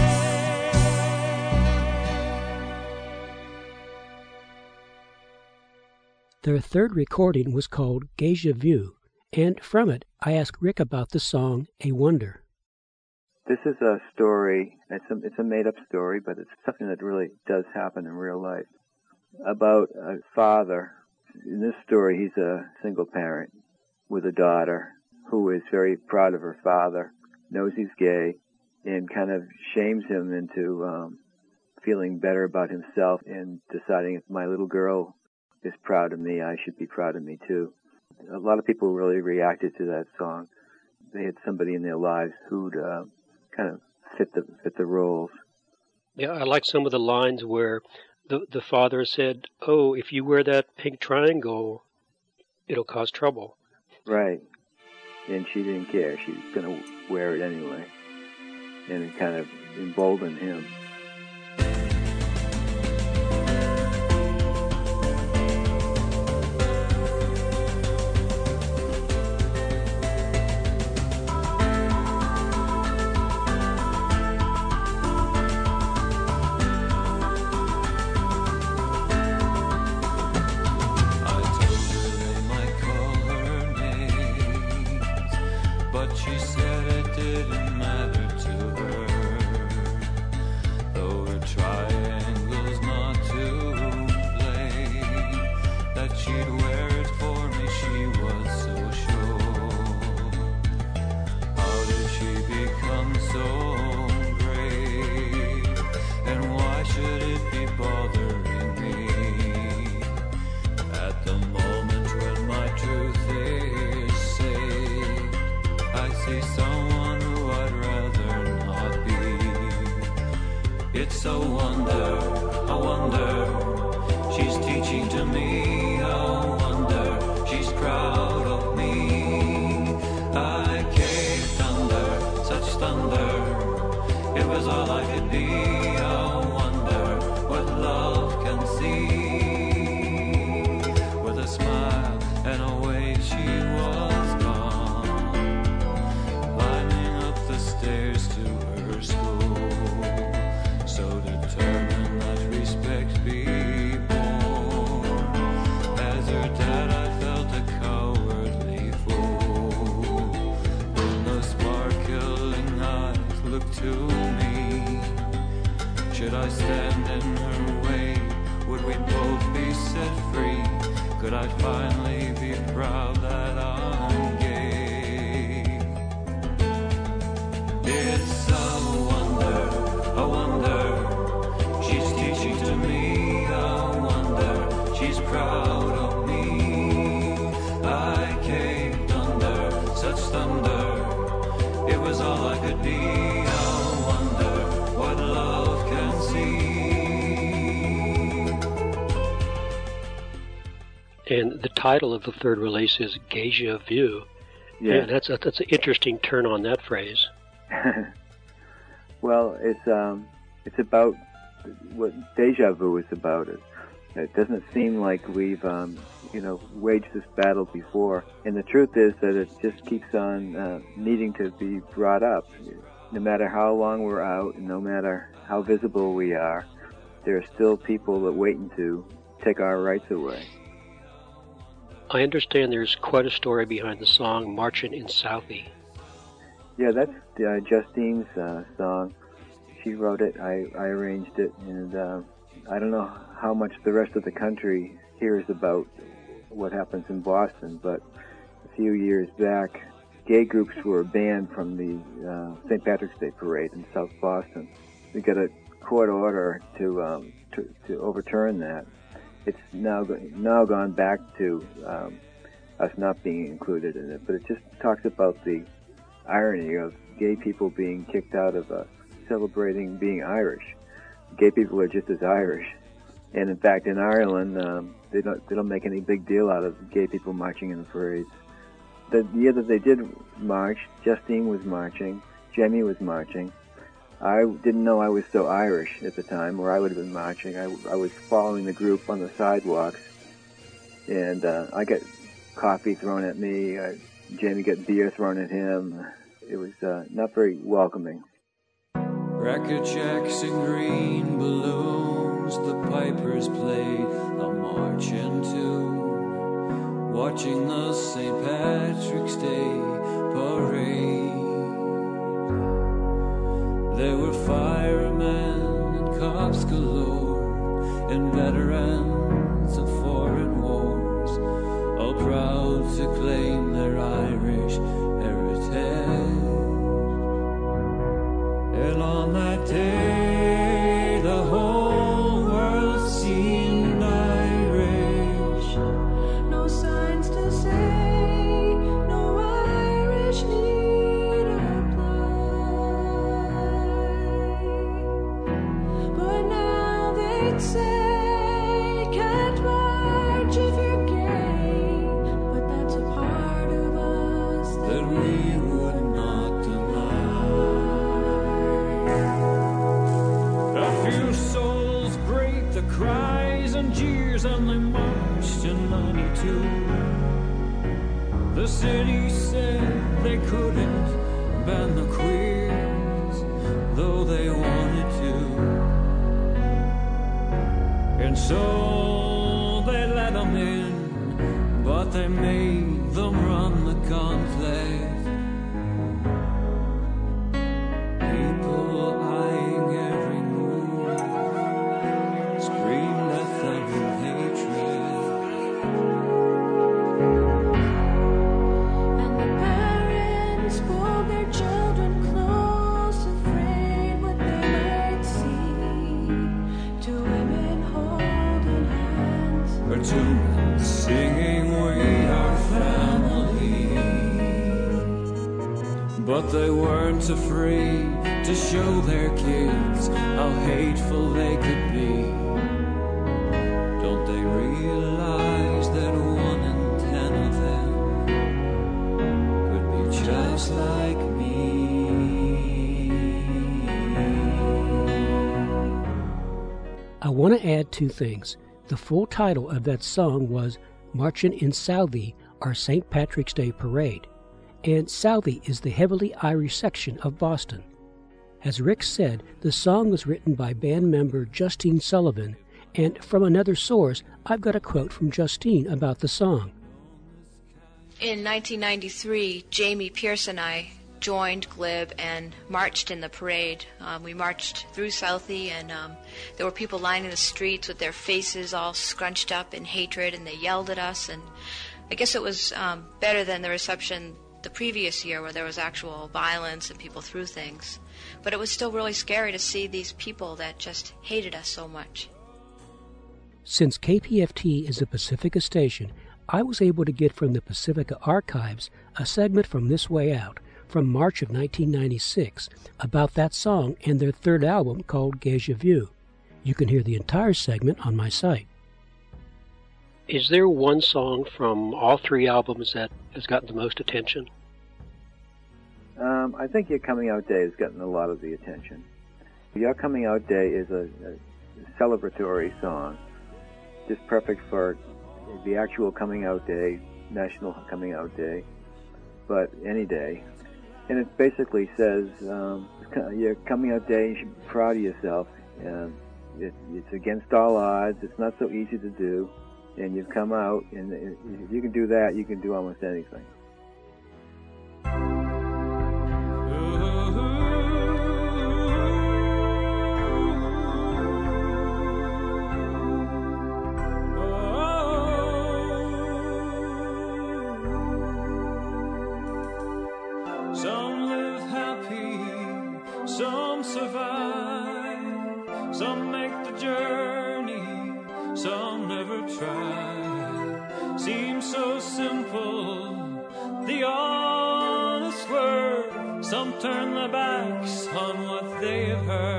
Their third recording was called Geisha Vu, and from it I asked Rick about the song A Wonder. This is a story, it's a made-up story, but it's something that really does happen in real life. About a father. In this story, he's a single parent with a daughter who is very proud of her father, knows he's gay, and kind of shames him into feeling better about himself and deciding if my little girl is proud of me, I should be proud of me too. A lot of people really reacted to that song. They had somebody in their lives who'd kind of fit the roles. Yeah, I like some of the lines where the father said, "Oh, if you wear that pink triangle, it'll cause trouble." Right. And she didn't care. She was going to wear it anyway. And it kind of emboldened him. She said it didn't matter to her. be someone who I'd rather not be. It's a wonder, she's teaching to me. A wonder, she's proud of me. I caved under such thunder, it was all I could be. A wonder what love can see. With a smile and a wave she was gone, climbing up the stairs to her school, so determined that respect be born. As her dad I felt a cowardly fool, when the sparkling eyes looked to me. Should I stand in her way? Would we both be set free? Could I finally be proud that I'm gay? It's a wonder, she's teaching to me. A wonder, she's proud of me. I caved under such thunder, it was all I could be. A wonder what love can see. And the title of the third release is Geisha Vu. Yeah. And that's an interesting turn on that phrase. Well, it's about what deja vu is about. It doesn't seem like we've waged this battle before, and the truth is that it just keeps on needing to be brought up. No matter how long we're out, and no matter how visible we are, there are still people that waiting to take our rights away. I understand there's quite a story behind the song Marchin' in Southie. Yeah, that's Justine's song. She wrote it, I arranged it, and I don't know how much the rest of the country hears about what happens in Boston, but a few years back, gay groups were banned from the St. Patrick's Day parade in South Boston. We got a court order to overturn that. It's now gone back to us not being included in it, but it just talks about the irony of gay people being kicked out of celebrating being Irish. Gay people are just as Irish, and in fact, in Ireland, they don't make any big deal out of gay people marching in the parades. The year that they did march, Justine was marching, Jemmy was marching. I didn't know I was so Irish at the time, or I would have been marching. I was following the group on the sidewalks, and I got coffee thrown at me. Jamie got beer thrown at him. It was not very welcoming. Cracker jacks and green balloons, the pipers play a marching tune, watching the St. Patrick's Day parade. There were firemen and cops galore, and veterans of foreign wars, all proud to claim their Irish heritage. And on that day, the whole world seemed Irish. No signs to say, no Irish need apply. But now they'd say, can't march if you're gay. But that's a part of us that we would not deny. A few souls braved the cries and jeers, and they marched in '92. The city said they couldn't ban the queers, though they wanted to. And so they let them in, but they made them run the gauntlet. People eyeing every move screamed at them in hatred. And the parents pulled their children close, afraid what they might see. Two women holding hands, Or two men singing, "We are but they weren't afraid to show their kids how hateful they could be. Don't they realize that 1 in 10 of them could be just like me? I want to add 2 things. The full title of that song was Marchin' in Southie, our St. Patrick's Day Parade, and Southie is the heavily Irish section of Boston. As Rick said, the song was written by band member Justine Sullivan, and from another source, I've got a quote from Justine about the song. In 1993, Jamie Pierce and I joined Glib and marched in the parade. We marched through Southie, and there were people lining the streets with their faces all scrunched up in hatred, and they yelled at us. And I guess it was better than the reception the previous year, where there was actual violence and people threw things. But it was still really scary to see these people that just hated us so much. Since KPFT is a Pacifica station, I was able to get from the Pacifica archives a segment from This Way Out from March of 1996 about that song and their third album called Geja Vu. You can hear the entire segment on my site. Is there one song from all 3 albums that has gotten the most attention? I think Your Coming Out Day has gotten a lot of the attention. Your Coming Out Day is a celebratory song, just perfect for the actual coming out day, National Coming Out Day, but any day. And it basically says, your coming out day, you should be proud of yourself. It's against all odds. It's not so easy to do. And you've come out, and if you can do that, you can do almost anything. Some live happy, some survive, some make the journey, some never try. Seems so simple, the honest word. Some turn their backs on what they've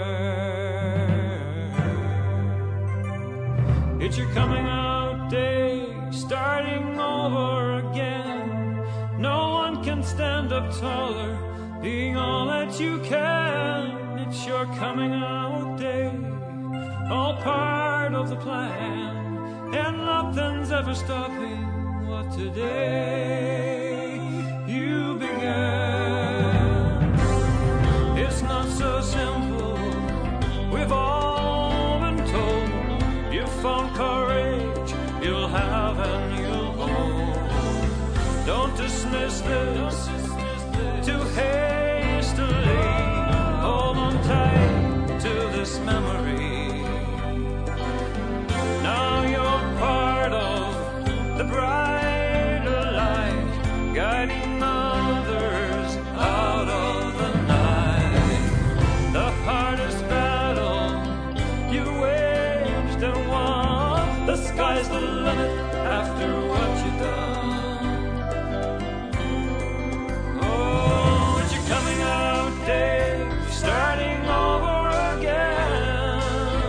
heard. It's your coming out day, starting over again. No one can stand up taller, being all that you can. It's your coming out day, all part of the plan, and nothing's ever stopping what today you began. It's not so simple, we've all been told. You've found courage, you'll have and you'll own. Don't dismiss this too hastily. Hold on tight to this memory. Now you're part of the brighter light, guiding others out of the night. The hardest battle you waged and won. The sky's the limit after what you've done. Starting over again.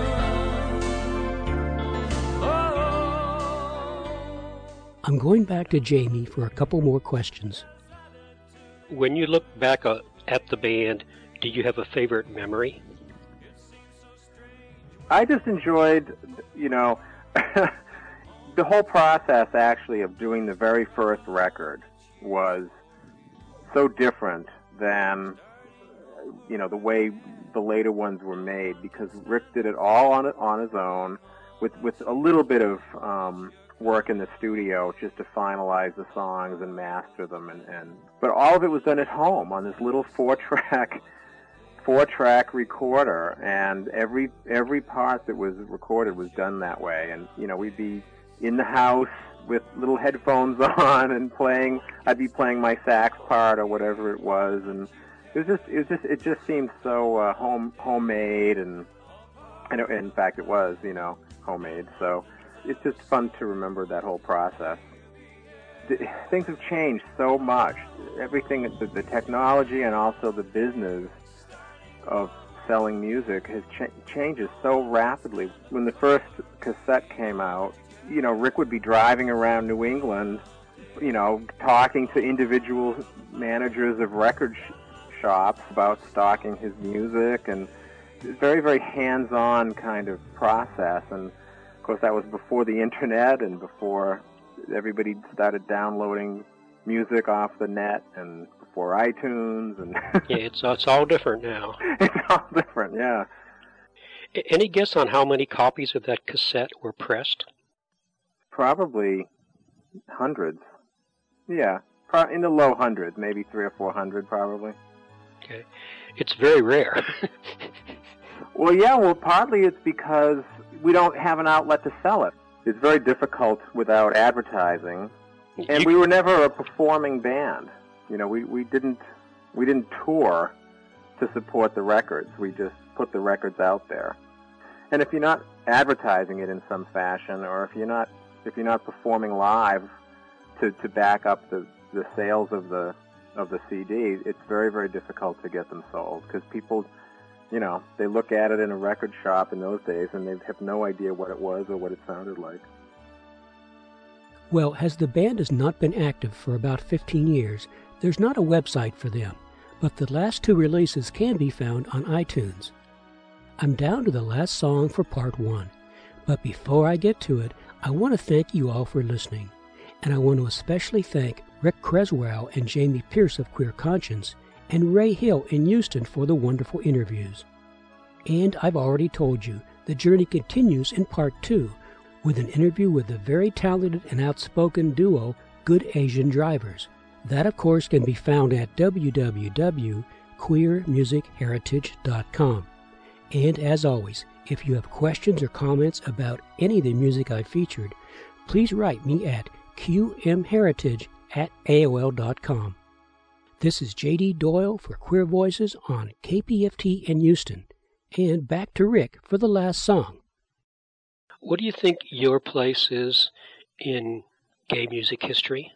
I'm going back to Jamie for a couple more questions. When you look back at the band, do you have a favorite memory? I just enjoyed, the whole process actually of doing the very first record was so different than the way the later ones were made, because Rick did it all on his own with a little bit of work in the studio just to finalize the songs and master them, but all of it was done at home on this little four-track recorder, and every part that was recorded was done that way. And we'd be in the house with little headphones on and I'd be playing my sax part or whatever it was, and it just seemed so homemade, and in fact it was homemade. So it's just fun to remember that whole process. things have changed so much. Everything, the technology and also the business of selling music has changes so rapidly. When the first cassette came out, Rick would be driving around New England, talking to individual managers of record shops about stocking his music, and very, very hands-on kind of process. And of course, that was before the internet and before everybody started downloading music off the net and before iTunes. And yeah, it's all different now. It's all different, yeah. Any guess on how many copies of that cassette were pressed? Probably hundreds. Yeah, in the low hundreds, maybe 300 or 400 probably. Okay. It's very rare. Well, partly it's because we don't have an outlet to sell it. It's very difficult without advertising. And we were never a performing band. We didn't tour to support the records. We just put the records out there. And if you're not advertising it in some fashion, or if you're not performing live to back up the sales of the CD, it's very, very difficult to get them sold, because people, they look at it in a record shop in those days and they have no idea what it was or what it sounded like. Well, as the band has not been active for about 15 years, there's not a website for them, but the last 2 releases can be found on iTunes. I'm down to the last song for part 1, but before I get to it, I want to thank you all for listening, and I want to especially thank Rick Creswell and Jamie Pierce of Queer Conscience, and Ray Hill in Houston for the wonderful interviews. And I've already told you, the journey continues in part 2, with an interview with the very talented and outspoken duo Good Asian Drivers. That, of course, can be found at www.queermusicheritage.com. And as always, if you have questions or comments about any of the music I featured, please write me at qmheritage@aol.com. This is J.D. Doyle for Queer Voices on KPFT in Houston. And back to Rick for the last song. What do you think your place is in gay music history?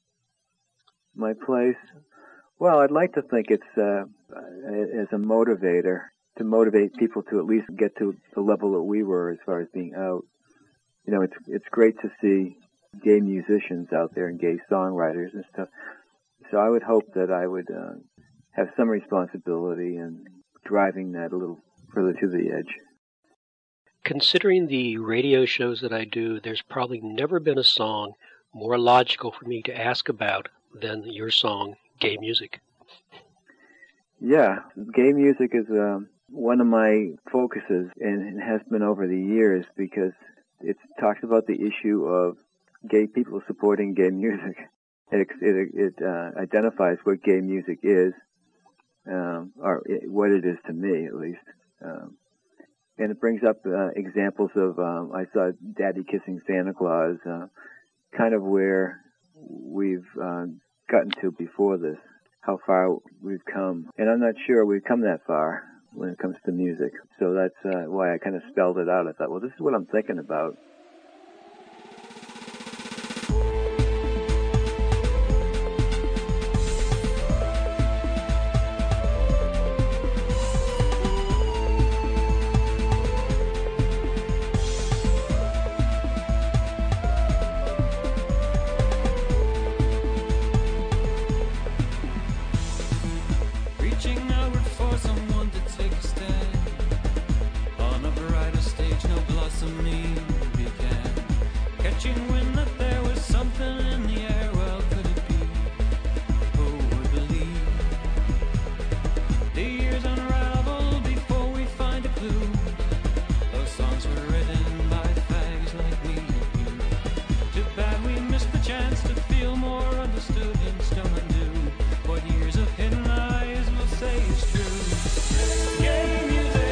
My place? Well, I'd like to think it's as a motivator, to motivate people to at least get to the level that we were as far as being out. It's great to see gay musicians out there and gay songwriters and stuff. So I would hope that I would have some responsibility in driving that a little further to the edge. Considering the radio shows that I do, there's probably never been a song more logical for me to ask about than your song, Gay Music. Yeah, gay music is one of my focuses, and it has been over the years, because it talks about the issue of gay people supporting gay music. It identifies what gay music is, or what it is to me, at least. And it brings up examples of, I saw Daddy Kissing Santa Claus, kind of where we've gotten to before this, how far we've come. And I'm not sure we've come that far when it comes to music. So that's why I kind of spelled it out. I thought, well, this is what I'm thinking about.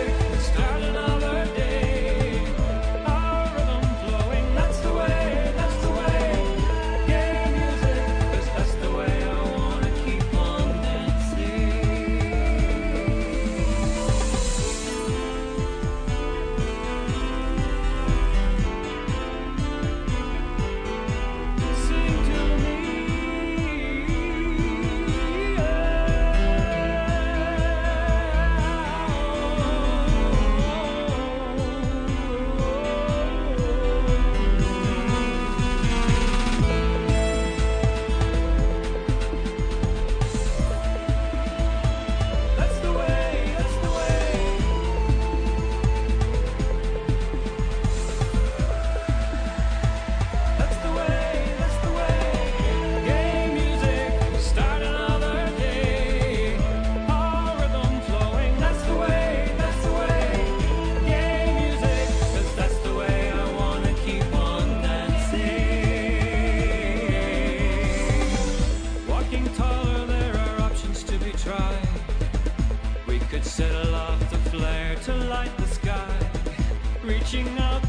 That's the way reaching out